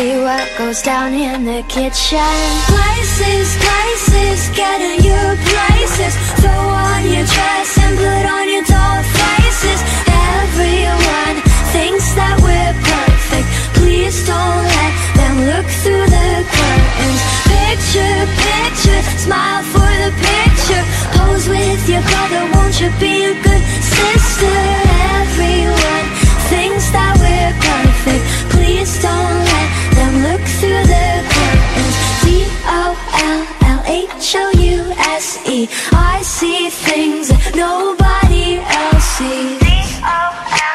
see what goes down in the kitchen. Places, places, get in your places. Throw on your dress and put on your doll faces. Everyone thinks that we're perfect. Please don't let them look through the curtains. Picture, picture, smile for the picture. Pose with your brother, won't you be a good sister? Everyone thinks that we're perfect. Please don't let them look through the curtains. DOLLHOUSE, I see things that nobody else sees.